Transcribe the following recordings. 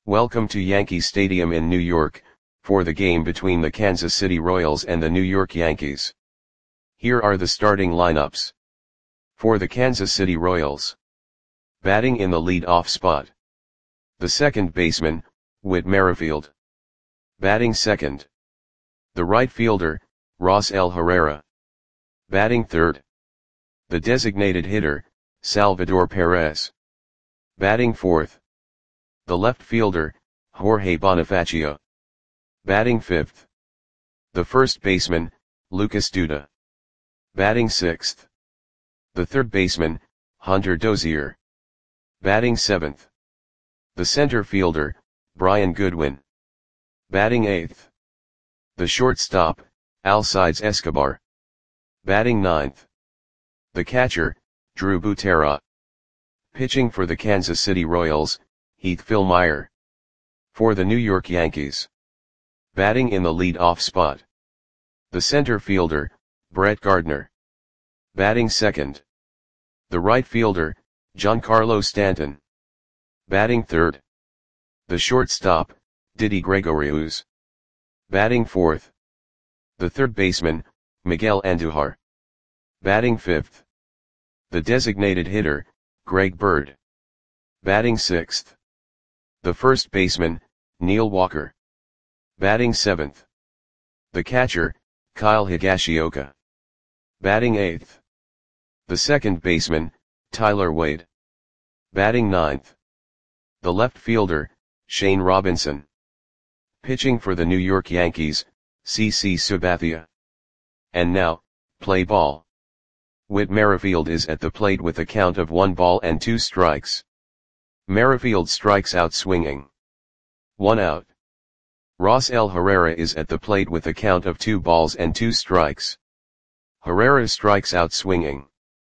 Welcome to Yankee Stadium in New York, for the game between the Kansas City Royals and the New York Yankees. Here are the starting lineups. For the Kansas City Royals. Batting in the lead-off spot. The second baseman, Whit Merrifield. Batting second. The right fielder, Ross L. Herrera. Batting third. The designated hitter, Salvador Perez. Batting fourth. The left fielder, Jorge Bonifacio. Batting fifth. The first baseman, Lucas Duda. Batting sixth. The third baseman, Hunter Dozier. Batting seventh. The center fielder, Brian Goodwin. Batting eighth. The shortstop, Alcides Escobar. Batting ninth. The catcher, Drew Butera. Pitching for the Kansas City Royals, Heath Fillmyer. For the New York Yankees. Batting in the lead-off spot. The center fielder, Brett Gardner. Batting second. The right fielder, Giancarlo Stanton. Batting third. The shortstop, Didi Gregorius. Batting fourth. The third baseman, Miguel Andujar. Batting fifth. The designated hitter, Greg Bird. Batting sixth. The first baseman, Neil Walker. Batting seventh. The catcher, Kyle Higashioka. Batting eighth. The second baseman, Tyler Wade. Batting ninth. The left fielder, Shane Robinson. Pitching for the New York Yankees, CC Sabathia. And now, play ball. Whit Merrifield is at the plate with a count of 1 ball and 2 strikes. Merrifield strikes out swinging. 1 out. Ross L. Herrera is at the plate with a count of 2 balls and 2 strikes. Herrera strikes out swinging.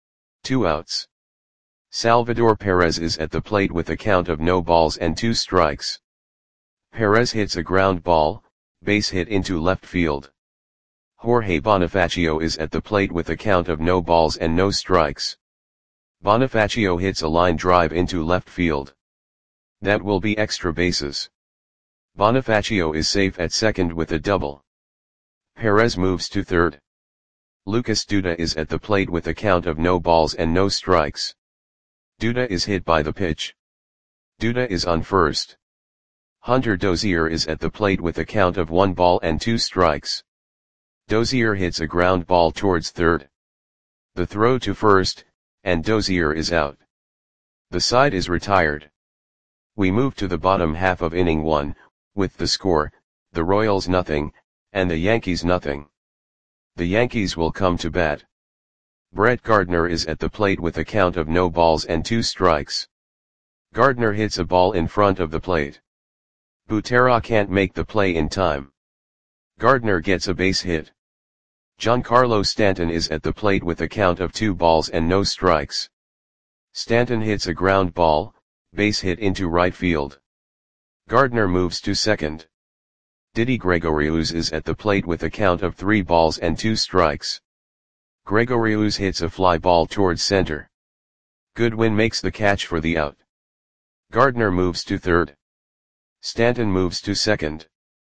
2 outs. Salvador Perez is at the plate with a count of no balls and 2 strikes. Perez hits a ground ball, base hit into left field. Jorge Bonifacio is at the plate with a count of no balls and no strikes. Bonifacio hits a line drive into left field. That will be extra bases. Bonifacio is safe at second with a double. Perez moves to third. Lucas Duda is at the plate with a count of no balls and no strikes. Duda is hit by the pitch. Duda is on first. Hunter Dozier is at the plate with a count of 1 ball and 2 strikes. Dozier hits a ground ball towards third. The throw to first, and Dozier is out. The side is retired. We move to the bottom half of inning 1, with the score, the Royals nothing, and the Yankees nothing. The Yankees will come to bat. Brett Gardner is at the plate with a count of no balls and 2 strikes. Gardner hits a ball in front of the plate. Butera can't make the play in time. Gardner gets a base hit. Giancarlo Stanton is at the plate with a count of 2 balls and no strikes. Stanton hits a ground ball, base hit into right field. Gardner moves to second. Didi Gregorius is at the plate with a count of 3 balls and 2 strikes. Gregorius hits a fly ball towards center. Goodwin makes the catch for the out. Gardner moves to third. Stanton moves to second.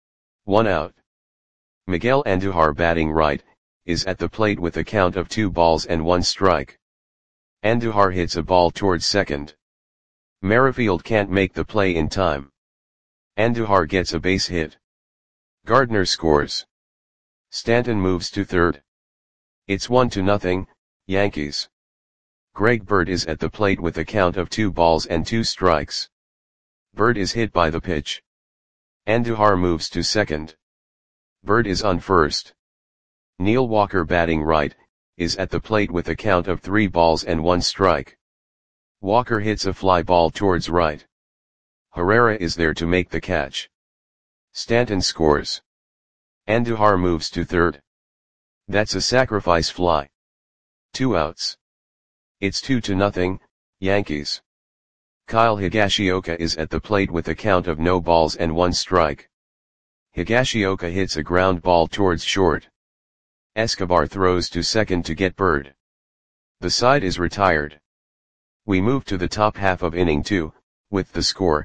1 out. Miguel Andujar batting right, is at the plate with a count of 2 balls and 1 strike. Andujar hits a ball towards second. Merrifield can't make the play in time. Andujar gets a base hit. Gardner scores. Stanton moves to third. It's 1-0, Yankees. Greg Bird is at the plate with a count of 2 balls and 2 strikes. Bird is hit by the pitch. Andujar moves to second. Bird is on first. Neil Walker batting right, is at the plate with a count of 3 balls and 1 strike. Walker hits a fly ball towards right. Herrera is there to make the catch. Stanton scores. Andujar moves to third. That's a sacrifice fly. 2 outs. It's 2-0, Yankees. Kyle Higashioka is at the plate with a count of no balls and 1 strike. Higashioka hits a ground ball towards short. Escobar throws to second to get Bird. The side is retired. We move to the top half of inning 2, with the score,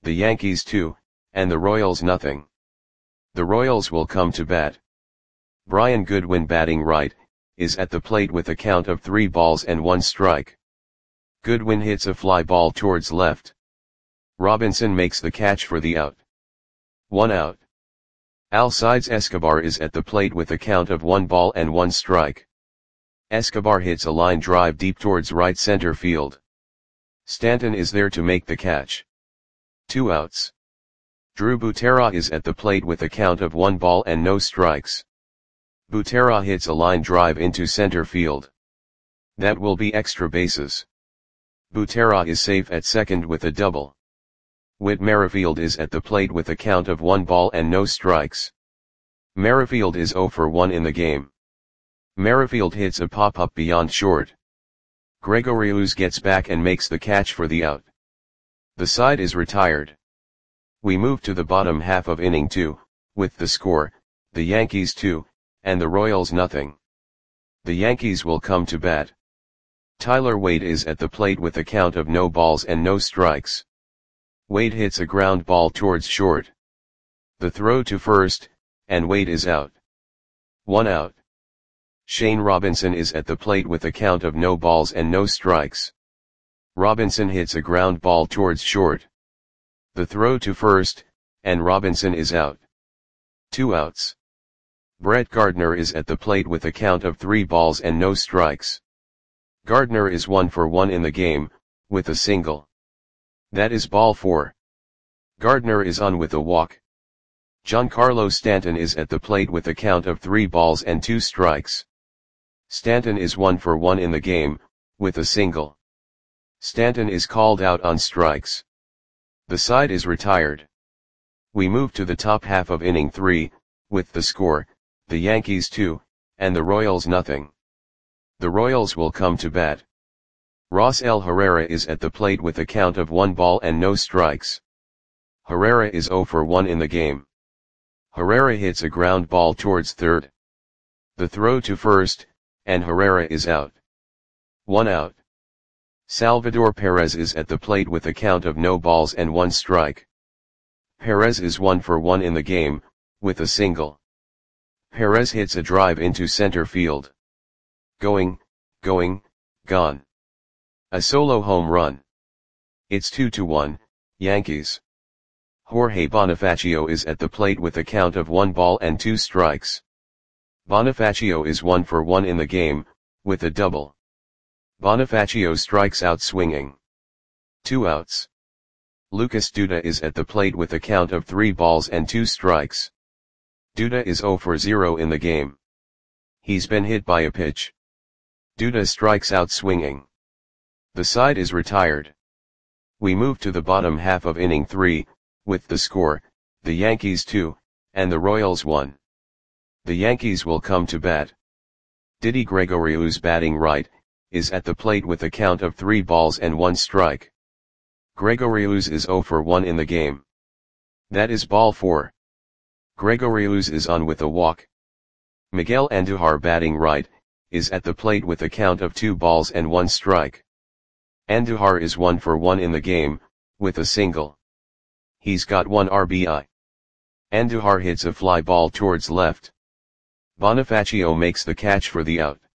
the Yankees 2, and the Royals nothing. The Royals will come to bat. Brian Goodwin batting right, is at the plate with a count of 3 balls and 1 strike. Goodwin hits a fly ball towards left. Robinson makes the catch for the out. 1 out. Alcides Escobar is at the plate with a count of 1 ball and 1 strike. Escobar hits a line drive deep towards right center field. Stanton is there to make the catch. 2 outs. Drew Butera is at the plate with a count of 1 ball and no strikes. Butera hits a line drive into center field. That will be extra bases. Butera is safe at second with a double. Whit Merrifield is at the plate with a count of 1 ball and no strikes. Merrifield is 0 for 1 in the game. Merrifield hits a pop-up beyond short. Gregorius gets back and makes the catch for the out. The side is retired. We move to the bottom half of inning 2, with the score, the Yankees 2, and the Royals nothing. The Yankees will come to bat. Tyler Wade is at the plate with a count of no balls and no strikes. Wade hits a ground ball towards short. The throw to first, and Wade is out. 1 out. Shane Robinson is at the plate with a count of no balls and no strikes. Robinson hits a ground ball towards short. The throw to first, and Robinson is out. 2 outs. Brett Gardner is at the plate with a count of 3 balls and no strikes. Gardner is 1 for 1 in the game, with a single. That is ball 4. Gardner is on with a walk. Giancarlo Stanton is at the plate with a count of 3 balls and 2 strikes. Stanton is 1 for 1 in the game, with a single. Stanton is called out on strikes. The side is retired. We move to the top half of inning 3, with the score, the Yankees 2, and the Royals nothing. The Royals will come to bat. Rosell Herrera is at the plate with a count of 1 ball and no strikes. Herrera is 0 for 1 in the game. Herrera hits a ground ball towards third. The throw to first, and Herrera is out. 1 out. Salvador Perez is at the plate with a count of no balls and 1 strike. Perez is 1 for 1 in the game, with a single. Perez hits a drive into center field. Going, gone. A solo home run. It's 2-1, Yankees. Jorge Bonifacio is at the plate with a count of 1 ball and 2 strikes. Bonifacio is 1 for 1 in the game, with a double. Bonifacio strikes out swinging. 2 outs. Lucas Duda is at the plate with a count of 3 balls and 2 strikes. Duda is 0 for 0 in the game. He's been hit by a pitch. Duda strikes out swinging. The side is retired. We move to the bottom half of inning 3, with the score, the Yankees 2, and the Royals 1. The Yankees will come to bat. Didi Gregorius batting right, is at the plate with a count of 3 balls and 1 strike. Gregorius is 0 for 1 in the game. That is ball 4. Gregorius is on with a walk. Miguel Andujar batting right, is at the plate with a count of 2 balls and 1 strike. Andujar is 1 for 1 in the game, with a single. He's got 1 RBI. Andujar hits a fly ball towards left. Bonifacio makes the catch for the out.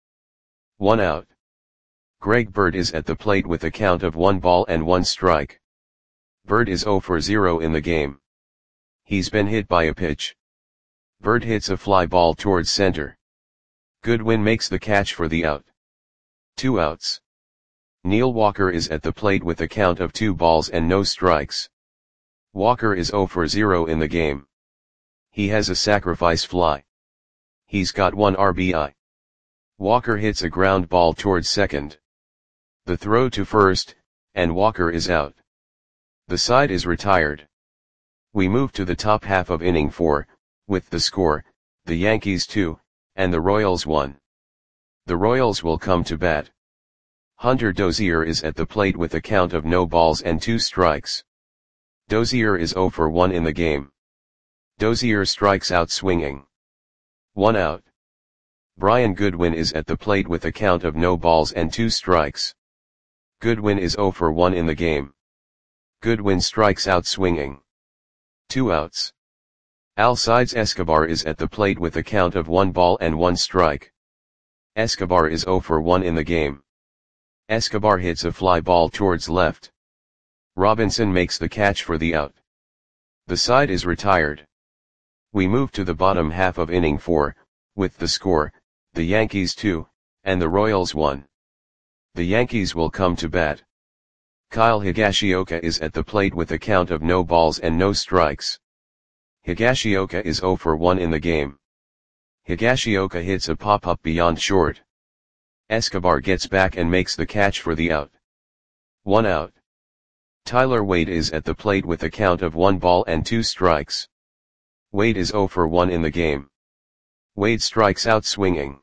1 out. Greg Bird is at the plate with a count of 1 ball and 1 strike. Bird is 0 for 0 in the game. He's been hit by a pitch. Bird hits a fly ball towards center. Goodwin makes the catch for the out. 2 outs. Neil Walker is at the plate with a count of 2 balls and no strikes. Walker is 0 for 0 in the game. He has a sacrifice fly. He's got 1 RBI. Walker hits a ground ball towards second. The throw to first, and Walker is out. The side is retired. We move to the top half of inning 4, with the score, the Yankees 2, and the Royals 1. The Royals will come to bat. Hunter Dozier is at the plate with a count of no balls and 2 strikes. Dozier is 0 for 1 in the game. Dozier strikes out swinging. 1 out. Brian Goodwin is at the plate with a count of no balls and 2 strikes. Goodwin is 0 for 1 in the game. Goodwin strikes out swinging. 2 outs. Alcides Escobar is at the plate with a count of 1 ball and 1 strike. Escobar is 0 for 1 in the game. Escobar hits a fly ball towards left. Robinson makes the catch for the out. The side is retired. We move to the bottom half of inning 4, with the score, the Yankees 2, and the Royals 1. The Yankees will come to bat. Kyle Higashioka is at the plate with a count of no balls and no strikes. Higashioka is 0 for 1 in the game. Higashioka hits a pop-up beyond short. Escobar gets back and makes the catch for the out. 1 out. Tyler Wade is at the plate with a count of 1 ball and 2 strikes. Wade is 0 for 1 in the game. Wade strikes out swinging.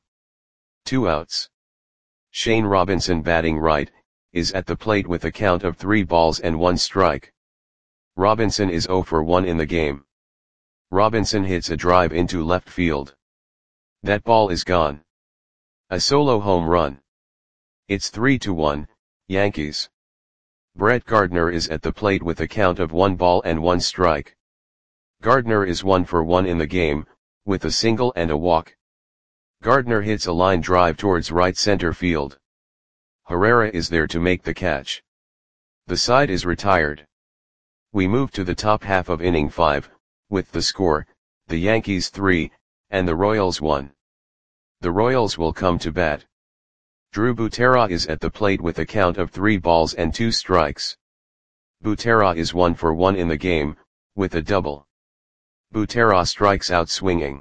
2 outs. Shane Robinson, batting right, is at the plate with a count of 3 balls and 1 strike. Robinson is 0 for 1 in the game. Robinson hits a drive into left field. That ball is gone. A solo home run. It's 3-1, Yankees. Brett Gardner is at the plate with a count of 1 ball and 1 strike. Gardner is 1 for 1 in the game, with a single and a walk. Gardner hits a line drive towards right center field. Herrera is there to make the catch. The side is retired. We move to the top half of inning 5, with the score, the Yankees 3, and the Royals 1. The Royals will come to bat. Drew Butera is at the plate with a count of 3 balls and 2 strikes. Butera is 1 for 1 in the game, with a double. Butera strikes out swinging.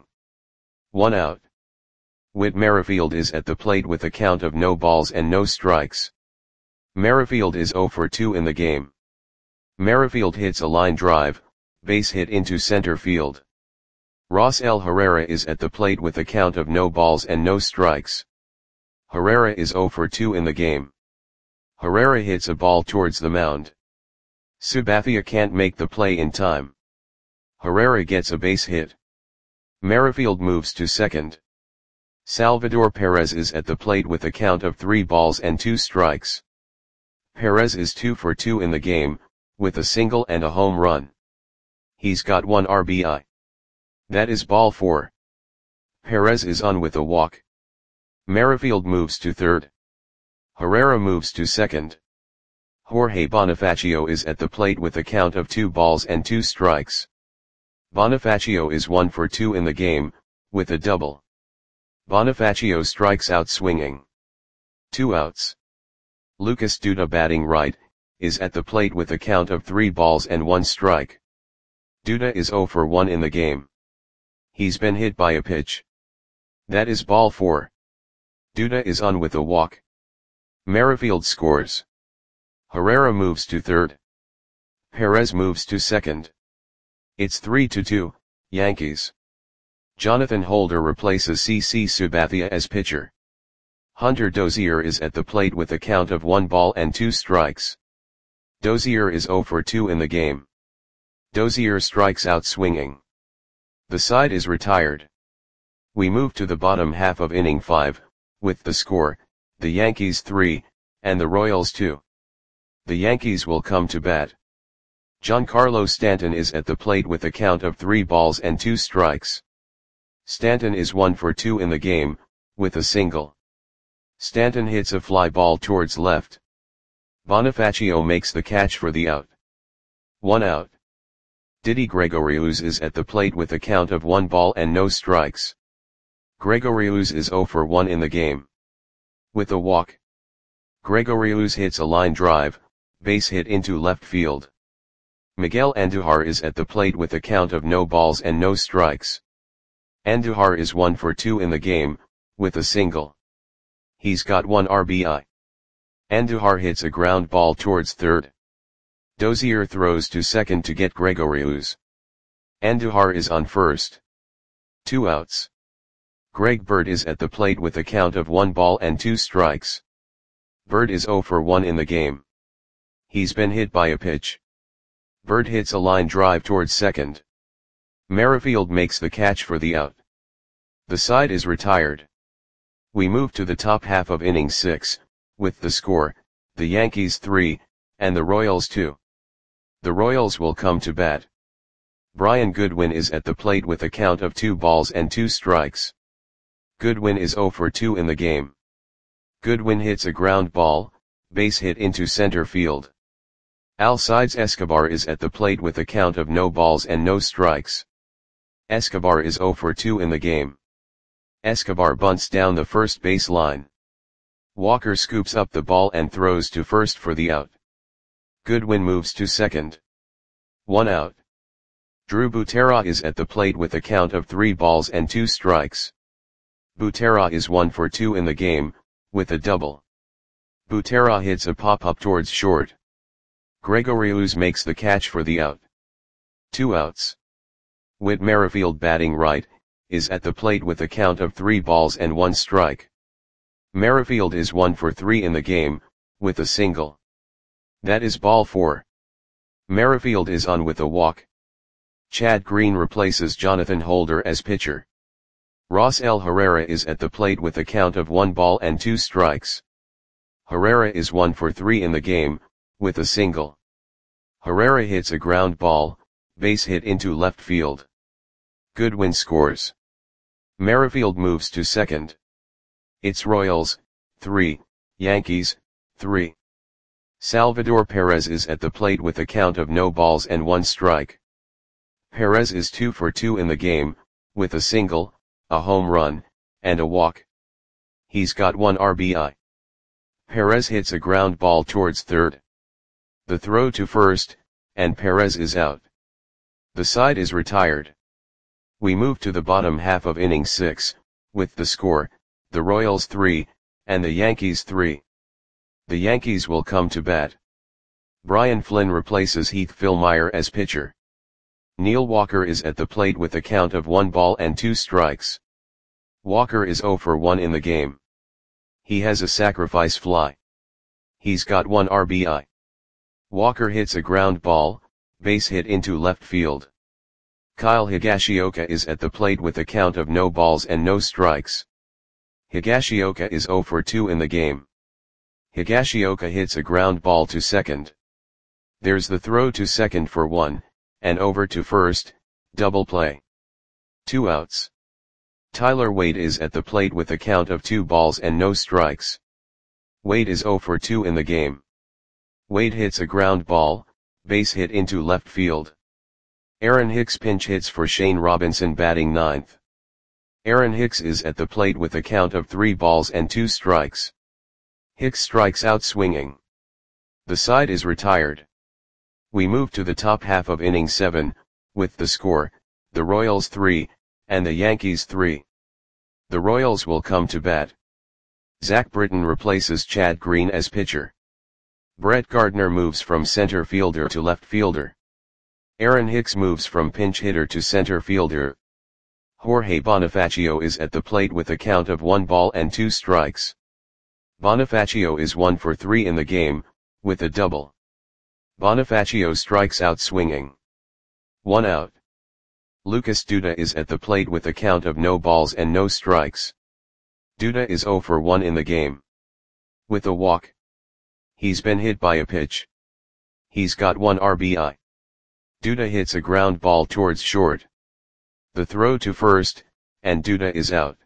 1 out. Whit Merrifield is at the plate with a count of no balls and no strikes. Merrifield is 0 for 2 in the game. Merrifield hits a line drive, base hit into center field. Rosell Herrera is at the plate with a count of no balls and no strikes. Herrera is 0 for 2 in the game. Herrera hits a ball towards the mound. Sabathia can't make the play in time. Herrera gets a base hit. Merrifield moves to second. Salvador Perez is at the plate with a count of 3 balls and 2 strikes. Perez is 2 for 2 in the game, with a single and a home run. He's got 1 RBI. That is ball 4. Perez is on with a walk. Merrifield moves to third. Herrera moves to second. Jorge Bonifacio is at the plate with a count of 2 balls and 2 strikes. Bonifacio is 1 for 2 in the game, with a double. Bonifacio strikes out swinging. 2 outs. Lucas Duda, batting right, is at the plate with a count of 3 balls and 1 strike. Duda is 0 for 1 in the game. He's been hit by a pitch. That is ball 4. Duda is on with a walk. Merrifield scores. Herrera moves to third. Perez moves to second. It's 3-2, Yankees. Jonathan Holder replaces CC Sabathia as pitcher. Hunter Dozier is at the plate with a count of 1 ball and 2 strikes. Dozier is 0 for 2 in the game. Dozier strikes out swinging. The side is retired. We move to the bottom half of inning 5, with the score, the Yankees 3, and the Royals 2. The Yankees will come to bat. Giancarlo Stanton is at the plate with a count of 3 balls and 2 strikes. Stanton is 1 for 2 in the game, with a single. Stanton hits a fly ball towards left. Bonifacio makes the catch for the out. 1 out. Didi Gregorius is at the plate with a count of 1 ball and no strikes. Gregorius is 0 for 1 in the game. With a walk. Gregorius hits a line drive, base hit into left field. Miguel Andujar is at the plate with a count of no balls and no strikes. Andujar is 1 for 2 in the game, with a single. He's got 1 RBI. Andujar hits a ground ball towards third. Dozier throws to second to get Gregorius. Andujar is on first. 2 outs. Greg Bird is at the plate with a count of 1 ball and 2 strikes. Bird is 0 for 1 in the game. He's been hit by a pitch. Bird hits a line drive towards second. Merrifield makes the catch for the out. The side is retired. We move to the top half of inning 6, with the score, the Yankees 3, and the Royals 2. The Royals will come to bat. Brian Goodwin is at the plate with a count of 2 balls and 2 strikes. Goodwin is 0 for 2 in the game. Goodwin hits a ground ball, base hit into center field. Alcides Escobar is at the plate with a count of no balls and no strikes. Escobar is 0 for 2 in the game. Escobar bunts down the first base line. Walker scoops up the ball and throws to first for the out. Goodwin moves to second. 1 out. Drew Butera is at the plate with a count of 3 balls and 2 strikes. Butera is 1 for 2 in the game, with a double. Butera hits a pop-up towards short. Gregorius makes the catch for the out. 2 outs. Whit Merrifield, batting right, is at the plate with a count of 3 balls and 1 strike. Merrifield is 1 for 3 in the game, with a single. That is ball 4. Merrifield is on with a walk. Chad Green replaces Jonathan Holder as pitcher. Rosell Herrera is at the plate with a count of 1 ball and 2 strikes. Herrera is 1 for 3 in the game, with a single. Herrera hits a ground ball, base hit into left field. Goodwin scores. Merrifield moves to second. It's Royals, 3, Yankees, 3. Salvador Perez is at the plate with a count of no balls and 1 strike. Perez is 2 for 2 in the game, with a single, a home run, and a walk. He's got 1 RBI. Perez hits a ground ball towards third. The throw to first, and Perez is out. The side is retired. We move to the bottom half of inning 6, with the score, the Royals 3, and the Yankees 3. The Yankees will come to bat. Brian Flynn replaces Heath Fillmyer as pitcher. Neil Walker is at the plate with a count of 1 ball and 2 strikes. Walker is 0 for 1 in the game. He has a sacrifice fly. He's got 1 RBI. Walker hits a ground ball, base hit into left field. Kyle Higashioka is at the plate with a count of no balls and no strikes. Higashioka is 0 for 2 in the game. Higashioka hits a ground ball to second. There's the throw to second for 1, and over to first, double play. 2 outs. Tyler Wade is at the plate with a count of 2 balls and no strikes. Wade is 0 for 2 in the game. Wade hits a ground ball, base hit into left field. Aaron Hicks pinch hits for Shane Robinson, batting ninth. Aaron Hicks is at the plate with a count of 3 balls and 2 strikes. Hicks strikes out swinging. The side is retired. We move to the top half of inning 7, with the score, the Royals 3, and the Yankees 3. The Royals will come to bat. Zach Britton replaces Chad Green as pitcher. Brett Gardner moves from center fielder to left fielder. Aaron Hicks moves from pinch hitter to center fielder. Jorge Bonifacio is at the plate with a count of 1 ball and 2 strikes. Bonifacio is 1 for 3 in the game, with a double. Bonifacio strikes out swinging. 1 out. Lucas Duda is at the plate with a count of no balls and no strikes. Duda is 0 for 1 in the game. With a walk. He's been hit by a pitch. He's got 1 RBI. Duda hits a ground ball towards short. The throw to first, and Duda is out.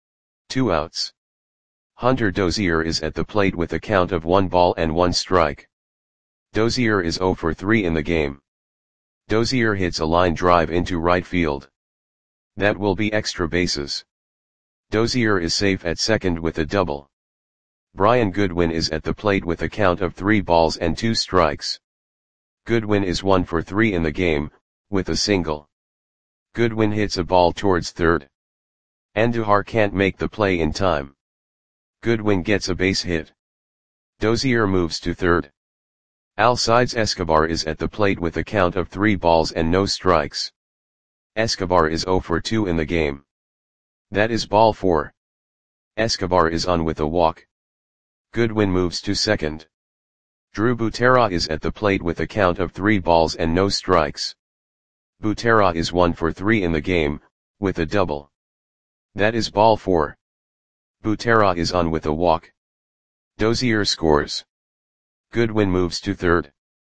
2 outs. Hunter Dozier is at the plate with a count of 1 ball and 1 strike. Dozier is 0 for 3 in the game. Dozier hits a line drive into right field. That will be extra bases. Dozier is safe at second with a double. Brian Goodwin is at the plate with a count of 3 balls and 2 strikes. Goodwin is 1 for 3 in the game, with a single. Goodwin hits a ball towards third. Andujar can't make the play in time. Goodwin gets a base hit. Dozier moves to third. Alcides Escobar is at the plate with a count of 3 balls and no strikes. Escobar is 0 for 2 in the game. That is ball 4. Escobar is on with a walk. Goodwin moves to second. Drew Butera is at the plate with a count of 3 balls and no strikes. Butera is 1 for 3 in the game, with a double. That is ball 4. Butera is on with a walk. Dozier scores. Goodwin moves to third.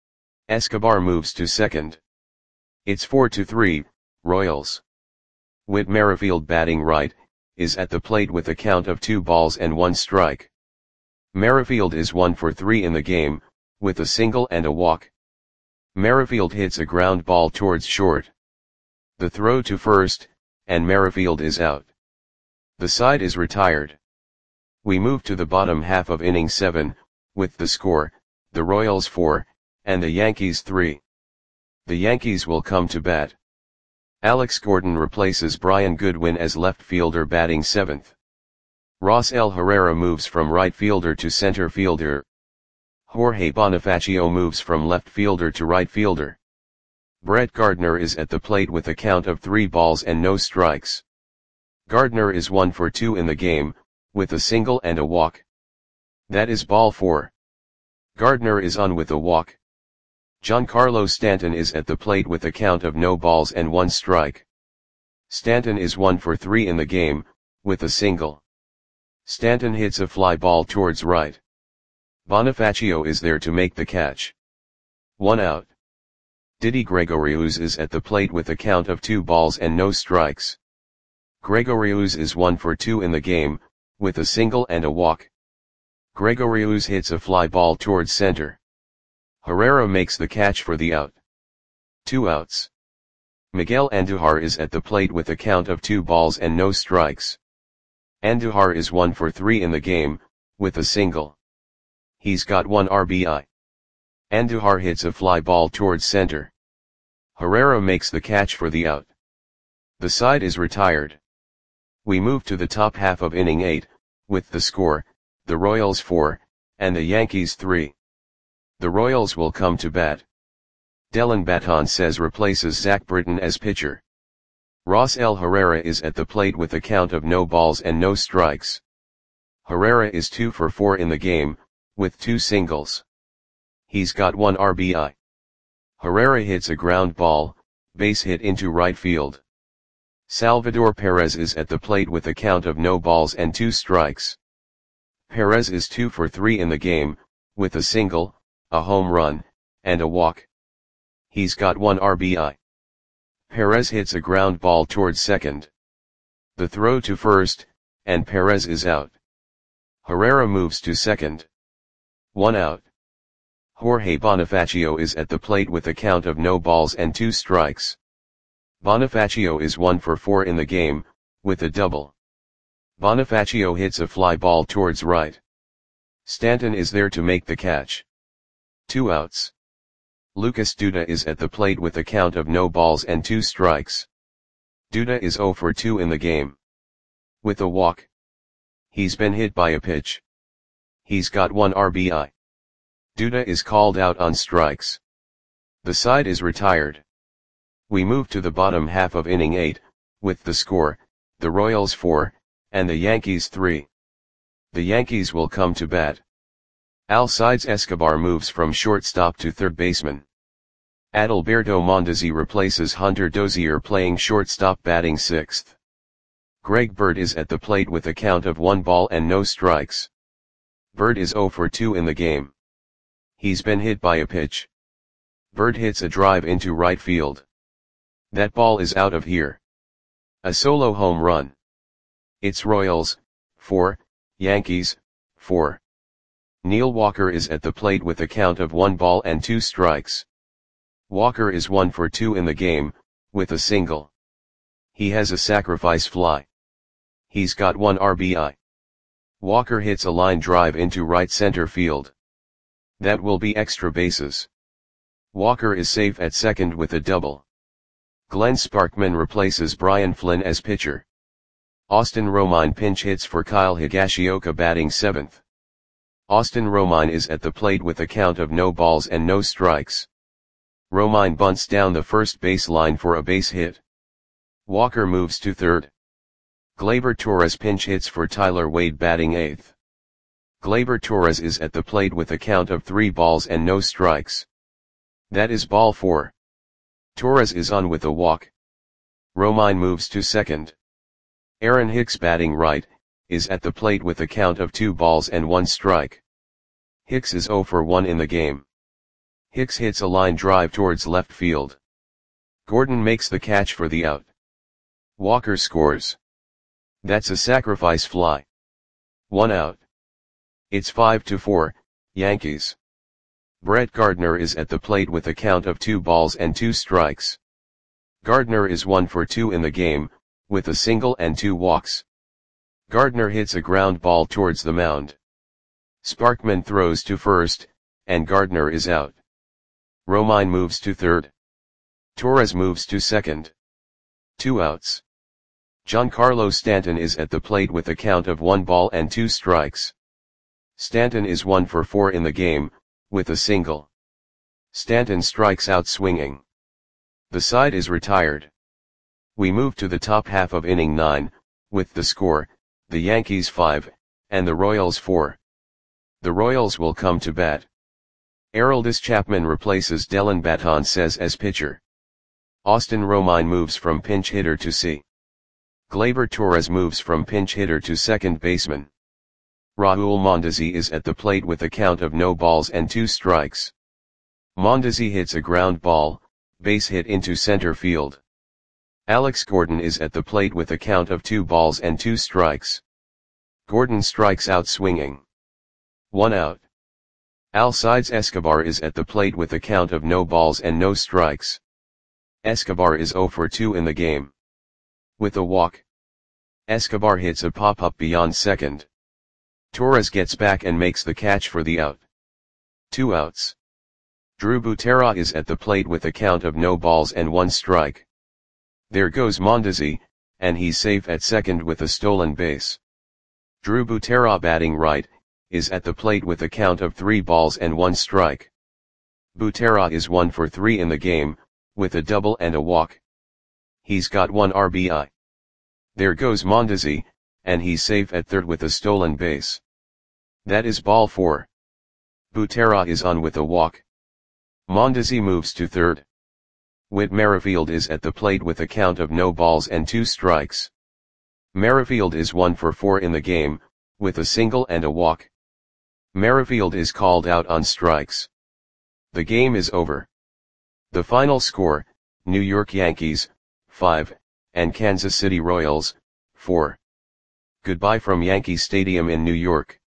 Escobar moves to second. It's 4-3, Royals. Whit Merrifield batting right, is at the plate with a count of 2 balls and 1 strike. Merrifield is 1 for 3 in the game, with a single and a walk. Merrifield hits a ground ball towards short. The throw to first, and Merrifield is out. The side is retired. We move to the bottom half of inning 7, with the score, the Royals 4, and the Yankees 3. The Yankees will come to bat. Alex Gordon replaces Brian Goodwin as left fielder batting 7th. Rosell Herrera moves from right fielder to center fielder. Jorge Bonifacio moves from left fielder to right fielder. Brett Gardner is at the plate with a count of 3 balls and no strikes. Gardner is 1 for 2 in the game, with a single and a walk. That is ball 4. Gardner is on with a walk. Giancarlo Stanton is at the plate with a count of no balls and 1 strike. Stanton is 1 for 3 in the game, with a single. Stanton hits a fly ball towards right. Bonifacio is there to make the catch. 1 out. Didi Gregorius is at the plate with a count of 2 balls and no strikes. Gregorius is 1 for 2 in the game, with a single and a walk. Gregorius hits a fly ball towards center. Herrera makes the catch for the out. 2 outs. Miguel Andujar is at the plate with a count of 2 balls and no strikes. Andujar is 1 for 3 in the game, with a single. He's got 1 RBI. Andujar hits a fly ball towards center. Herrera makes the catch for the out. The side is retired. We move to the top half of inning 8, with the score, the Royals 4, and the Yankees 3. The Royals will come to bat. Dellin Betances replaces Zach Britton as pitcher. Rosell Herrera is at the plate with a count of no balls and no strikes. Herrera is 2 for 4 in the game, with 2 singles. He's got 1 RBI. Herrera hits a ground ball, base hit into right field. Salvador Perez is at the plate with a count of no balls and 2 strikes. Perez is 2 for 3 in the game, with a single, a home run, and a walk. He's got 1 RBI. Perez hits a ground ball towards second. The throw to first, and Perez is out. Herrera moves to second. 1 out. Jorge Bonifacio is at the plate with a count of no balls and 2 strikes. Bonifacio is 1 for 4 in the game, with a double. Bonifacio hits a fly ball towards right. Stanton is there to make the catch. 2 outs. Lucas Duda is at the plate with a count of no balls and 2 strikes. Duda is 0 for 2 in the game. With a walk. He's been hit by a pitch. He's got 1 RBI. Duda is called out on strikes. The side is retired. We move to the bottom half of inning 8, with the score, the Royals 4, and the Yankees 3. The Yankees will come to bat. Alcides Escobar moves from shortstop to third baseman. Adalberto Mondesi replaces Hunter Dozier playing shortstop batting 6th. Greg Bird is at the plate with a count of 1 ball and no strikes. Bird is 0 for 2 in the game. He's been hit by a pitch. Bird hits a drive into right field. That ball is out of here. A solo home run. It's Royals, 4, Yankees, 4. Neil Walker is at the plate with a count of 1 ball and 2 strikes. Walker is 1 for 2 in the game, with a single. He has a sacrifice fly. He's got 1 RBI. Walker hits a line drive into right center field. That will be extra bases. Walker is safe at second with a double. Glenn Sparkman replaces Brian Flynn as pitcher. Austin Romine pinch hits for Kyle Higashioka batting 7th. Austin Romine is at the plate with a count of no balls and no strikes. Romine bunts down the first base line for a base hit. Walker moves to third. Gleyber Torres pinch hits for Tyler Wade batting 8th. Gleyber Torres is at the plate with a count of 3 balls and no strikes. That is ball 4. Torres is on with a walk. Romine moves to second. Aaron Hicks batting right, is at the plate with a count of 2 balls and 1 strike. Hicks is 0 for 1 in the game. Hicks hits a line drive towards left field. Gordon makes the catch for the out. Walker scores. That's a sacrifice fly. 1 out. It's 5-4, Yankees. Brett Gardner is at the plate with a count of 2 balls and 2 strikes. Gardner is 1 for 2 in the game, with a single and 2 walks. Gardner hits a ground ball towards the mound. Sparkman throws to first, and Gardner is out. Romine moves to third. Torres moves to second. 2 outs. Giancarlo Stanton is at the plate with a count of 1 ball and 2 strikes. Stanton is 1 for 4 in the game, with a single. Stanton strikes out swinging. The side is retired. We move to the top half of inning 9, with the score, the Yankees 5, and the Royals 4. The Royals will come to bat. Aroldis Chapman replaces Dellin Betances as pitcher. Austin Romine moves from pinch hitter to C. Gleyber Torres moves from pinch hitter to second baseman. Raul Mondesi is at the plate with a count of no balls and 2 strikes. Mondesi hits a ground ball, base hit into center field. Alex Gordon is at the plate with a count of 2 balls and 2 strikes. Gordon strikes out swinging. 1 out. Alcides Escobar is at the plate with a count of no balls and no strikes. Escobar is 0 for 2 in the game. With a walk. Escobar hits a pop-up beyond second. Torres gets back and makes the catch for the out. 2 outs. Drew Butera is at the plate with a count of no balls and 1 strike. There goes Mondesi, and he's safe at second with a stolen base. Drew Butera batting right, is at the plate with a count of 3 balls and 1 strike. Butera is 1 for 3 in the game, with a double and a walk. He's got 1 RBI. There goes Mondesi, and he's safe at third with a stolen base. That is ball 4. Butera is on with a walk. Mondesi moves to third. Whit Merrifield is at the plate with a count of no balls and 2 strikes. Merrifield is 1 for 4 in the game, with a single and a walk. Merrifield is called out on strikes. The game is over. The final score, New York Yankees, 5, and Kansas City Royals, 4. Goodbye from Yankee Stadium in New York.